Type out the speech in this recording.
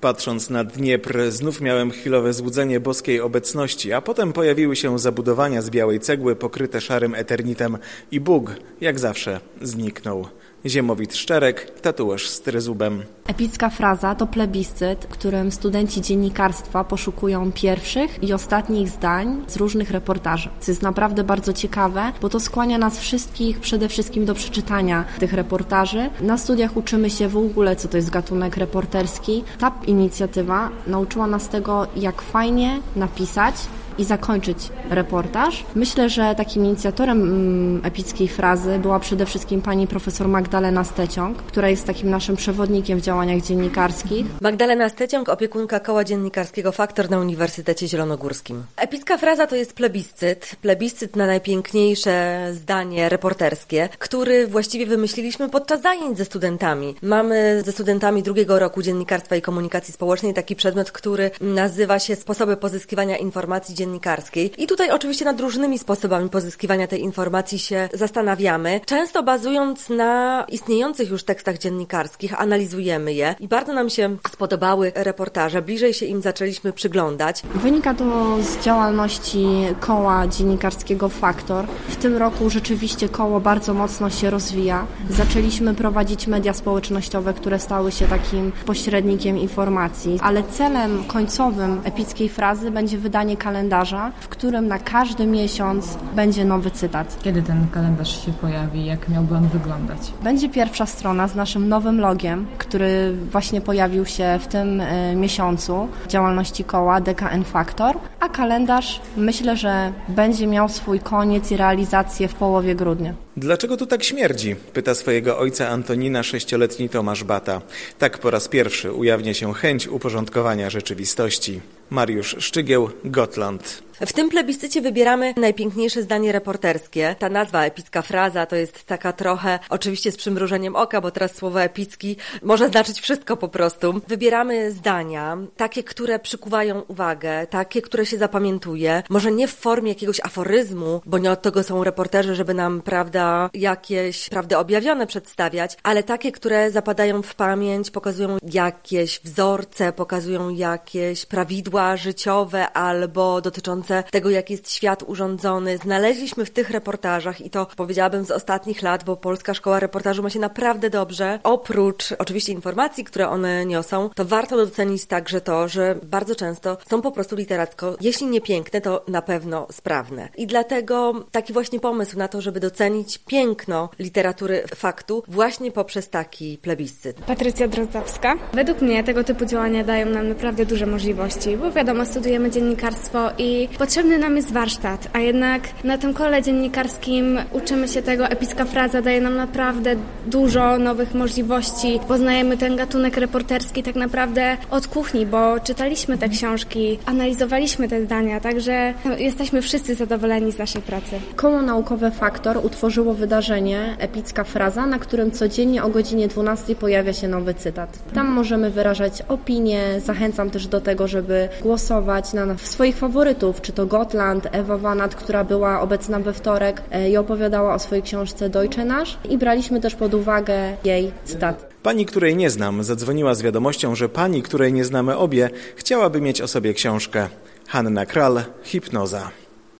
Patrząc na Dniepr, znów miałem chwilowe złudzenie boskiej obecności, a potem pojawiły się zabudowania z białej cegły pokryte szarym eternitem i Bóg, jak zawsze, zniknął. Ziemowit Szczerek, tatuaż z tryzubem. Epicka fraza to plebiscyt, w którym studenci dziennikarstwa poszukują pierwszych i ostatnich zdań z różnych reportaży. Co jest naprawdę bardzo ciekawe, bo to skłania nas wszystkich przede wszystkim do przeczytania tych reportaży. Na studiach uczymy się w ogóle, co to jest gatunek reporterski. Ta inicjatywa nauczyła nas tego, jak fajnie napisać i zakończyć reportaż. Myślę, że takim inicjatorem epickiej frazy była przede wszystkim pani profesor Magdalena Steciąg, która jest takim naszym przewodnikiem w działaniach dziennikarskich. Magdalena Steciąg, opiekunka Koła Dziennikarskiego Faktor na Uniwersytecie Zielonogórskim. Epicka fraza to jest plebiscyt na najpiękniejsze zdanie reporterskie, który właściwie wymyśliliśmy podczas zajęć ze studentami. Mamy ze studentami drugiego roku Dziennikarstwa i Komunikacji Społecznej taki przedmiot, który nazywa się Sposoby pozyskiwania informacji dziennikarskiej. I tutaj oczywiście nad różnymi sposobami pozyskiwania tej informacji się zastanawiamy. Często bazując na istniejących już tekstach dziennikarskich, analizujemy je i bardzo nam się spodobały reportaże. Bliżej się im zaczęliśmy przyglądać. Wynika to z działalności Koła Dziennikarskiego Faktor. W tym roku rzeczywiście koło bardzo mocno się rozwija. Zaczęliśmy prowadzić media społecznościowe, które stały się takim pośrednikiem informacji, ale celem końcowym epickiej frazy będzie wydanie kalendarza, w którym na każdy miesiąc będzie nowy cytat. Kiedy ten kalendarz się pojawi? Jak miałby on wyglądać? Będzie pierwsza strona z naszym nowym logiem, który właśnie pojawił się w tym miesiącu działalności koła DKN Faktor, a kalendarz myślę, że będzie miał swój koniec i realizację w połowie grudnia. Dlaczego tu tak śmierdzi? Pyta swojego ojca Antonina 6-letni Tomasz Bata. Tak po raz pierwszy ujawnia się chęć uporządkowania rzeczywistości. Mariusz Szczygieł, Gotland. W tym plebiscycie wybieramy najpiękniejsze zdanie reporterskie. Ta nazwa epicka fraza to jest taka trochę, oczywiście z przymrużeniem oka, bo teraz słowo epicki może znaczyć wszystko po prostu. Wybieramy zdania, takie, które przykuwają uwagę, takie, które się zapamiętuje. Może nie w formie jakiegoś aforyzmu, bo nie od tego są reporterzy, żeby nam, jakieś prawdy objawione przedstawiać, ale takie, które zapadają w pamięć, pokazują jakieś wzorce, pokazują jakieś prawidła życiowe albo dotyczące tego, jak jest świat urządzony. Znaleźliśmy w tych reportażach i to powiedziałabym z ostatnich lat, bo Polska Szkoła Reportażu ma się naprawdę dobrze. Oprócz oczywiście informacji, które one niosą, to warto docenić także to, że bardzo często są po prostu literacko, jeśli nie piękne, to na pewno sprawne. I dlatego taki właśnie pomysł na to, żeby docenić piękno literatury faktu właśnie poprzez taki plebiscyt. Patrycja Drozdowska. Według mnie tego typu działania dają nam naprawdę duże możliwości, bo wiadomo, studujemy dziennikarstwo i potrzebny nam jest warsztat, a jednak na tym kole dziennikarskim uczymy się tego. Epicka fraza daje nam naprawdę dużo nowych możliwości. Poznajemy ten gatunek reporterski tak naprawdę od kuchni, bo czytaliśmy te książki, analizowaliśmy te zdania, także jesteśmy wszyscy zadowoleni z naszej pracy. Koło Naukowe Faktor utworzyło wydarzenie Epicka fraza, na którym codziennie o godzinie 12 pojawia się nowy cytat. Tam możemy wyrażać opinie, zachęcam też do tego, żeby głosować na swoich faworytów, czy to Gotland, Ewa Wanat, która była obecna we wtorek i opowiadała o swojej książce Deutsche Nasz i braliśmy też pod uwagę jej cytat. Pani, której nie znam, zadzwoniła z wiadomością, że pani, której nie znamy obie, chciałaby mieć o sobie książkę. Hanna Kral, Hipnoza.